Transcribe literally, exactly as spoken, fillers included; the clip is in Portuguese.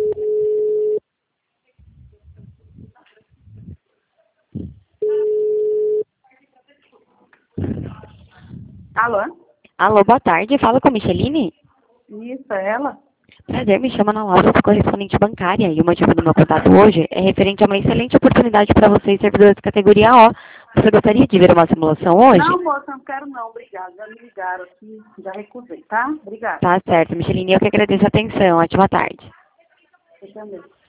Alô? Alô, boa tarde. Fala com a Micheline? Isso, é ela? Prazer, me chama Ana Laura, sou correspondente bancária e o motivo do meu contato hoje é referente a uma excelente oportunidade para vocês, servidores de categoria O. Você gostaria de ver uma simulação hoje? Não, moça, não quero não, obrigada. Já me ligaram aqui, já recusei, tá? Obrigada. Tá certo, Micheline, eu que agradeço a atenção. Ótima tarde. Eu também.